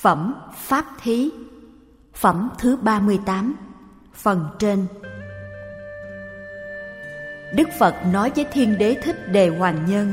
Phẩm Pháp Thí. Phẩm thứ 38. Phần trên. Đức Phật nói với Thiên Đế Thích Đề Hoàng Nhân: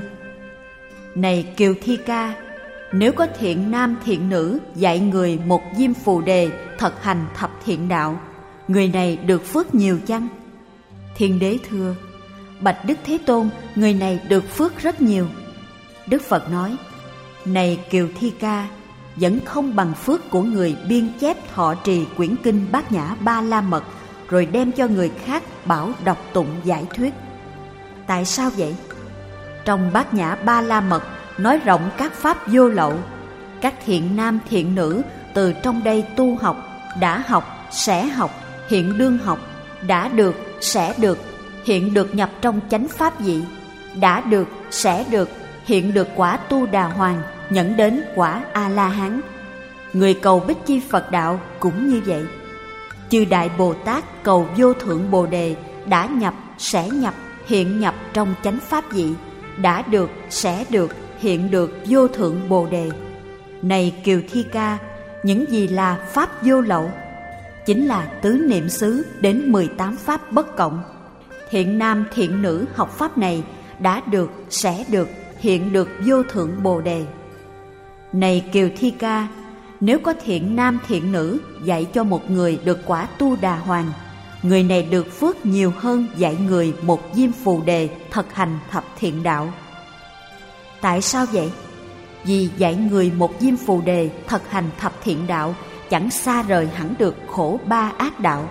Này Kiều Thi Ca, nếu có thiện nam thiện nữ dạy người một diêm phù đề thực hành thập thiện đạo, người này được phước nhiều chăng? Thiên Đế thưa: Bạch Đức Thế Tôn, người này được phước rất nhiều. Đức Phật nói: Này Kiều Thi Ca, vẫn không bằng phước của người biên chép thọ trì quyển kinh Bát Nhã Ba La Mật rồi đem cho người khác bảo đọc tụng giải thuyết. Tại sao vậy? Trong Bát Nhã Ba La Mật nói rộng các pháp vô lậu. Các thiện nam thiện nữ từ trong đây tu học, đã học, sẽ học, hiện đương học, đã được, sẽ được, hiện được nhập trong chánh pháp vị, đã được, sẽ được, hiện được quả Tu Đà Hoàng, nhẫn đến quả A-la-hán. Người cầu Bích Chi Phật đạo cũng như vậy. Chư Đại Bồ Tát cầu vô thượng Bồ Đề đã nhập, sẽ nhập, hiện nhập trong chánh pháp vị, đã được, sẽ được, hiện được vô thượng Bồ Đề. Này Kiều Thi Ca, những gì là pháp vô lậu? Chính là tứ niệm xứ đến 18 pháp bất cộng. Thiện nam thiện nữ học pháp này đã được, sẽ được, hiện được vô thượng Bồ Đề. Này Kiều Thi Ca, nếu có thiện nam thiện nữ dạy cho một người được quả Tu Đà Hoàng, người này được phước nhiều hơn dạy người một diêm phù đề thực hành thập thiện đạo. Tại sao vậy? Vì dạy người một diêm phù đề thực hành thập thiện đạo chẳng xa rời hẳn được khổ ba ác đạo.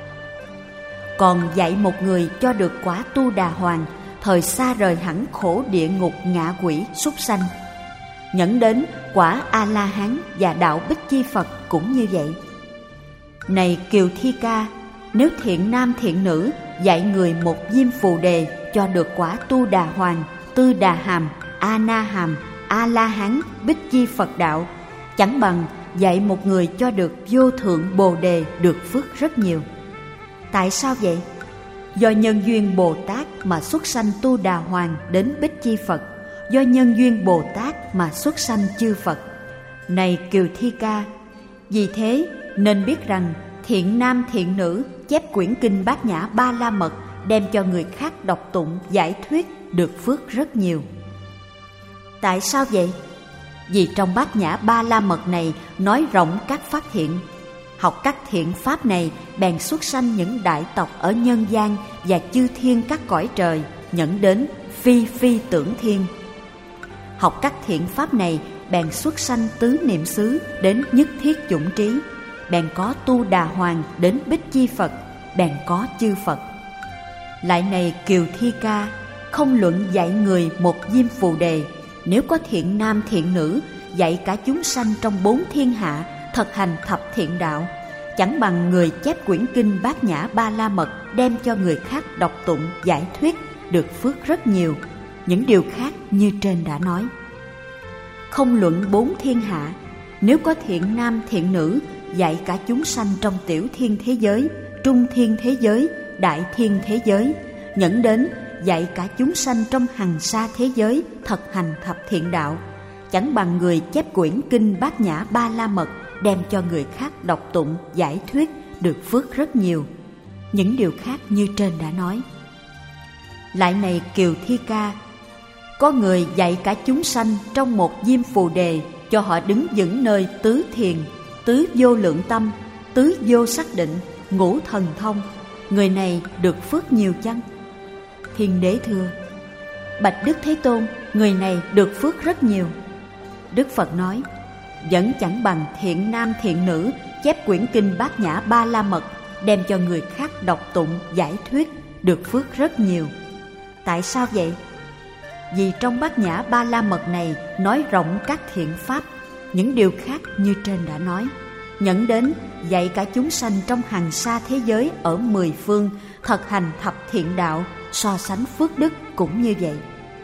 Còn dạy một người cho được quả Tu Đà Hoàng thời xa rời hẳn khổ địa ngục ngạ quỷ súc sanh. Nhẫn đến quả A-la-hán và đạo Bích Chi Phật cũng như vậy. Này Kiều Thi Ca, nếu thiện nam thiện nữ dạy người một diêm phù đề cho được quả Tu Đà Hoàng, Tư Đà Hàm, A-na Hàm, A-la-hán, Bích Chi Phật đạo, chẳng bằng dạy một người cho được vô thượng Bồ Đề được phước rất nhiều. Tại sao vậy? Do nhân duyên Bồ Tát mà xuất sanh Tu Đà Hoàng đến Bích Chi Phật, do nhân duyên Bồ Tát mà xuất sanh chư Phật. Này Kiều Thi Ca, vì thế nên biết rằng thiện nam thiện nữ chép quyển kinh Bát Nhã Ba La Mật đem cho người khác đọc tụng giải thuyết được phước rất nhiều. Tại sao vậy? Vì trong Bát Nhã Ba La Mật này nói rộng các pháp thiện. Học các thiện pháp này bèn xuất sanh những đại tộc ở nhân gian và chư thiên các cõi trời, nhẫn đến phi phi tưởng thiên. Học các thiện pháp này bèn xuất sanh tứ niệm xứ đến nhất thiết chủng trí, bèn có Tu Đà Hoàng đến Bích Chi Phật, bèn có chư Phật. Lại này Kiều Thi Ca, không luận dạy người một diêm phù đề, nếu có thiện nam thiện nữ dạy cả chúng sanh trong bốn thiên hạ thực hành thập thiện đạo, chẳng bằng người chép quyển kinh Bát Nhã Ba La Mật đem cho người khác đọc tụng giải thuyết được phước rất nhiều. Những điều khác như trên đã nói. Không luận bốn thiên hạ, nếu có thiện nam thiện nữ dạy cả chúng sanh trong tiểu thiên thế giới, trung thiên thế giới, đại thiên thế giới, nhẫn đến dạy cả chúng sanh trong hằng sa thế giới thực hành thập thiện đạo, chẳng bằng người chép quyển kinh Bát Nhã Ba La Mật đem cho người khác đọc tụng giải thuyết được phước rất nhiều. Những điều khác như trên đã nói. Lại này Kiều Thi Ca, có người dạy cả chúng sanh trong một diêm phù đề cho họ đứng vững nơi tứ thiền, tứ vô lượng tâm, tứ vô xác định, ngũ thần thông, người này được phước nhiều chăng? Thiên Đế thưa: Bạch Đức Thế Tôn, người này được phước rất nhiều. Đức Phật nói: Vẫn chẳng bằng thiện nam thiện nữ chép quyển kinh Bát Nhã Ba La Mật đem cho người khác đọc tụng giải thuyết được phước rất nhiều. Tại sao vậy? Vì trong Bát Nhã Ba La Mật này nói rộng các thiện pháp, những điều khác như trên đã nói, nhẫn đến dạy cả chúng sanh trong hằng sa thế giới ở 10 phương thực hành thập thiện đạo, so sánh phước đức cũng như vậy.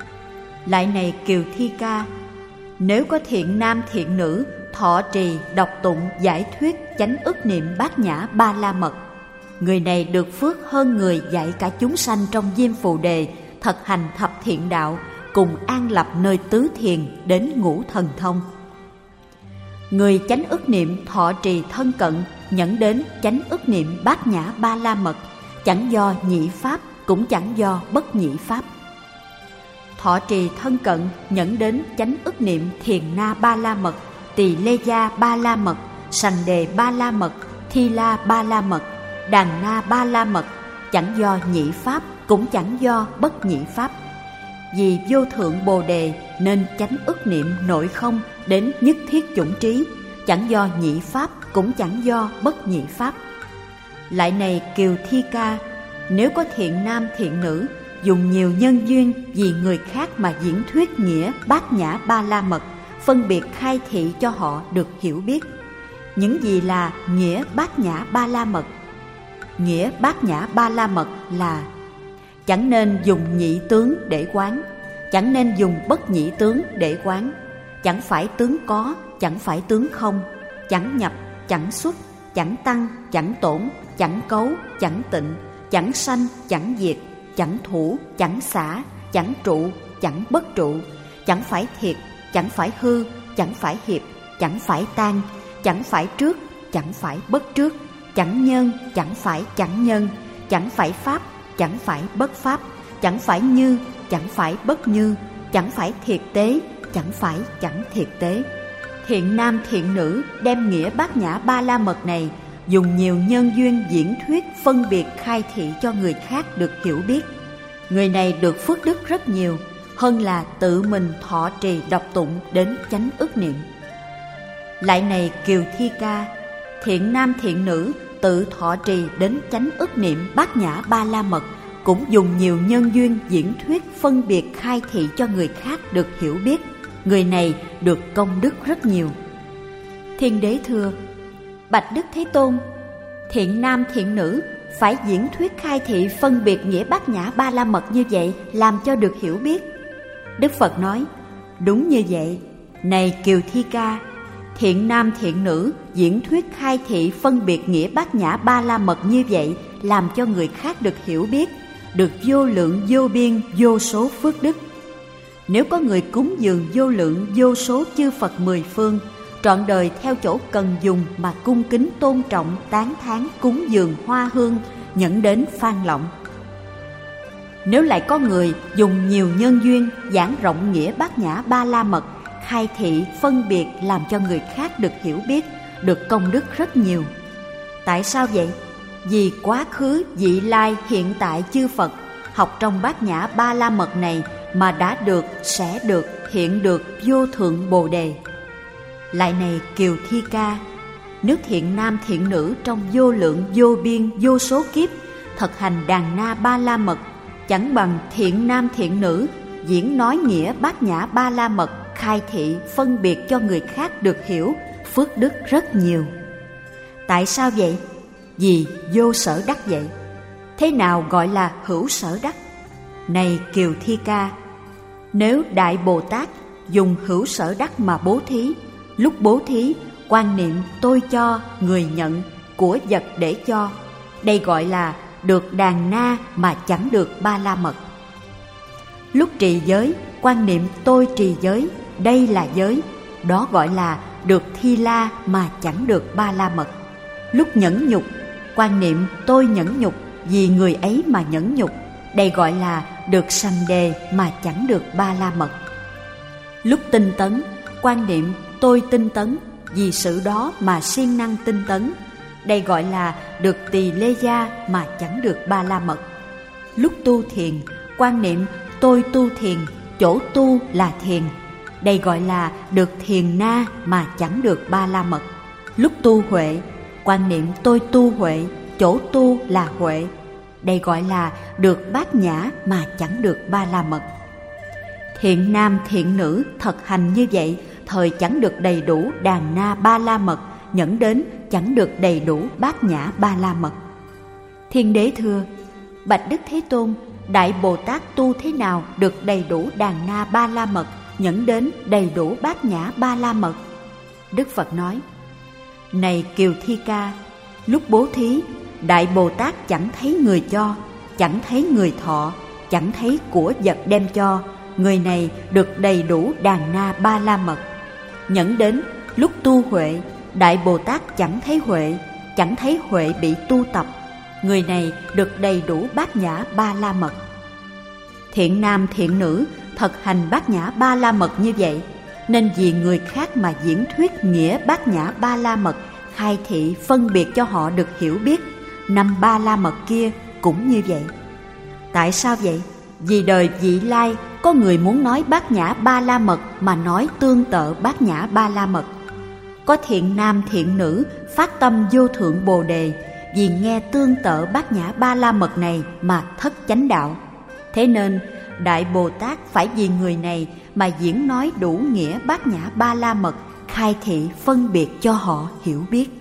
Lại này Kiều Thi Ca, nếu có thiện nam thiện nữ thọ trì đọc tụng giải thuyết chánh ức niệm Bát Nhã Ba La Mật, người này được phước hơn người dạy cả chúng sanh trong diêm phù đề thực hành thập thiện đạo, cùng an lập nơi tứ thiền đến ngũ thần thông. Người chánh ức niệm thọ trì thân cận nhẫn đến chánh ức niệm bát nhã ba la mật, chẳng do nhị pháp cũng chẳng do bất nhị pháp. Thọ trì thân cận nhẫn đến chánh ức niệm thiền na ba la mật, tỳ lê gia ba la mật, sành đề ba la mật, thi la ba la mật, đàn na ba la mật, chẳng do nhị pháp cũng chẳng do bất nhị pháp. Vì vô thượng bồ đề nên chánh ức niệm nội không đến nhất thiết chủng trí, chẳng do nhị pháp cũng chẳng do bất nhị pháp. Lại này Kiều Thi Ca, nếu có thiện nam thiện nữ dùng nhiều nhân duyên vì người khác mà diễn thuyết nghĩa bát nhã ba la mật, phân biệt khai thị cho họ được hiểu biết. Những gì là nghĩa bát nhã ba la mật? Nghĩa bát nhã ba la mật là: chẳng nên dùng nhị tướng để quán, chẳng nên dùng bất nhị tướng để quán, chẳng phải tướng có, chẳng phải tướng không, chẳng nhập, chẳng xuất, chẳng tăng, chẳng tổn, chẳng cấu, chẳng tịnh, chẳng sanh, chẳng diệt, chẳng thủ, chẳng xả, chẳng trụ, chẳng bất trụ, chẳng phải thiệt, chẳng phải hư, chẳng phải hiệp, chẳng phải tan, chẳng phải trước, chẳng phải bất trước, chẳng nhân, chẳng phải chẳng nhân, chẳng phải pháp, chẳng phải bất pháp, chẳng phải như, chẳng phải bất như, chẳng phải thiệt tế, chẳng phải chẳng thiệt tế. Thiện nam thiện nữ đem nghĩa bát nhã ba la mật này dùng nhiều nhân duyên diễn thuyết phân biệt khai thị cho người khác được hiểu biết. Người này được phước đức rất nhiều, hơn là tự mình thọ trì đọc tụng đến chánh ức niệm. Lại này Kiều Thi Ca, thiện nam thiện nữ tự thọ trì đến chánh ức niệm bát nhã ba la mật cũng dùng nhiều nhân duyên diễn thuyết phân biệt khai thị cho người khác được hiểu biết. Người này được công đức rất nhiều. Thiên Đế thưa: bạch Đức Thế Tôn, thiện nam thiện nữ phải diễn thuyết khai thị phân biệt nghĩa bát nhã ba la mật như vậy làm cho được hiểu biết. Đức Phật nói: đúng như vậy. Này Kiều Thi Ca, thiện nam thiện nữ diễn thuyết khai thị phân biệt nghĩa bát nhã ba la mật như vậy làm cho người khác được hiểu biết, được vô lượng vô biên vô số phước đức. Nếu có người cúng dường vô lượng vô số chư Phật mười phương, trọn đời theo chỗ cần dùng mà cung kính tôn trọng tán thán cúng dường hoa hương, nhẫn đến phan lọng. Nếu lại có người dùng nhiều nhân duyên giảng rộng nghĩa bát nhã ba la mật, khai thị phân biệt làm cho người khác được hiểu biết, được công đức rất nhiều. Tại sao vậy? Vì quá khứ, vị lai, hiện tại chư Phật học trong bát nhã ba la mật này mà đã được, sẽ được, hiện được vô thượng bồ đề. Lại này Kiều Thi Ca, nếu thiện nam thiện nữ trong vô lượng vô biên vô số kiếp thực hành đàn na ba la mật, chẳng bằng thiện nam thiện nữ diễn nói nghĩa bát nhã ba la mật, khai thị phân biệt cho người khác được hiểu, phước đức rất nhiều. Tại sao vậy? Vì vô sở đắc vậy. Thế nào gọi là hữu sở đắc? Này Kiều Thi Ca, nếu Đại Bồ Tát dùng hữu sở đắc mà bố thí, lúc bố thí quan niệm tôi cho, người nhận, của vật để cho, đây gọi là được đàn na mà chẳng được ba la mật. Lúc trì giới quan niệm tôi trì giới, đây là giới, đó gọi là được thi la mà chẳng được ba la mật. Lúc nhẫn nhục quan niệm tôi nhẫn nhục vì người ấy mà nhẫn nhục, đây gọi là được sanh đề mà chẳng được ba la mật. Lúc tinh tấn quan niệm tôi tinh tấn vì sự đó mà siêng năng tinh tấn, đây gọi là được tỳ lê gia mà chẳng được ba la mật. Lúc tu thiền quan niệm tôi tu thiền, chỗ tu là thiền, đây gọi là được thiền na mà chẳng được ba la mật. Lúc tu huệ quan niệm tôi tu huệ, chỗ tu là huệ, đây gọi là được bát nhã mà chẳng được ba la mật. Thiện nam thiện nữ thực hành như vậy, thời chẳng được đầy đủ đàn na ba la mật, nhẫn đến chẳng được đầy đủ bát nhã ba la mật. Thiên Đế thưa: bạch Đức Thế Tôn, Đại Bồ Tát tu thế nào được đầy đủ đàn na ba la mật, nhẫn đến đầy đủ bát nhã ba la mật? Đức Phật nói: này Kiều Thi Ca, lúc bố thí Đại Bồ Tát chẳng thấy người cho, chẳng thấy người thọ, chẳng thấy của vật đem cho, người này được đầy đủ đàn na ba la mật. Nhẫn đến Lúc tu huệ, Đại Bồ Tát chẳng thấy huệ, chẳng thấy huệ bị tu tập. Người này được đầy đủ bát nhã ba la mật. Thiện nam thiện nữ thực hành bát nhã ba la mật như vậy, nên vì người khác mà diễn thuyết nghĩa bát nhã ba la mật, khai thị phân biệt cho họ được hiểu biết. Năm ba la mật kia cũng như vậy. Tại sao vậy? Vì đời vị lai có người muốn nói bát nhã ba la mật mà nói tương tự bát nhã ba la mật. Có thiện nam thiện nữ phát tâm vô thượng bồ đề, vì nghe tương tự bát nhã ba la mật này mà thất chánh đạo. Thế nên Đại Bồ Tát phải vì người này mà diễn nói đủ nghĩa bát nhã ba la mật, khai thị phân biệt cho họ hiểu biết.